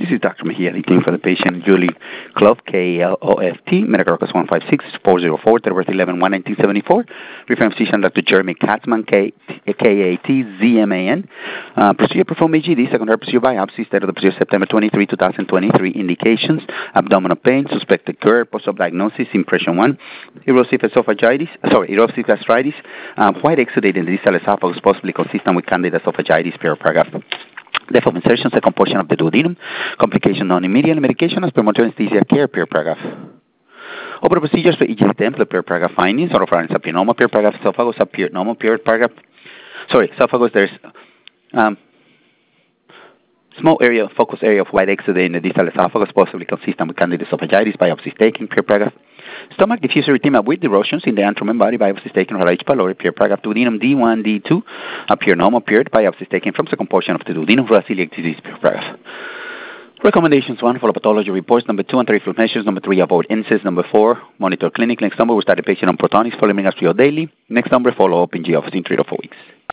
This is Dr. Mejia, looking for the patient Julie Kloft, K-L-O-F-T, medical records 156-404, date of birth 11/1/1974. Referring physician Dr. Jeremy Katzman, K-A-T-Z-M-A-N. Procedure performed AGD, secondary procedure biopsy, date of the procedure September 23, 2023. Indications: abdominal pain, suspected GERD, post-op diagnosis, impression 1, erosive gastritis, white exudate in the distal esophagus, possibly consistent with candida esophagitis, paragraph. Depth of insertion, second portion of the duodenum. Complication non-immediate. Medication as per motor anesthesia care, paragraph. Operative procedures for each template, paragraph. Findings: oropharynx appear normal, paragraph. Esophagus appear normal, paragraph. Esophagus, there's small area, focus area of white exudate in the distal esophagus, possibly consistent with candida esophagitis, biopsy taken, paragraph. Stomach diffuse erythema with erosions in the antrum and body, biopsy taken from H. pylori, paragraph. Duodenum D1, D2 appear normal, biopsy taken from second portion of the duodenum for celiac disease, paragraph. Recommendations: 1, follow pathology reports. Number 2, anti-reflux measures. Number 3, avoid NSAIDs. Number 4, monitor clinic. Next number, we start the patient on Protonix, following us daily. Next number, follow up in G office in 3 to 4 weeks.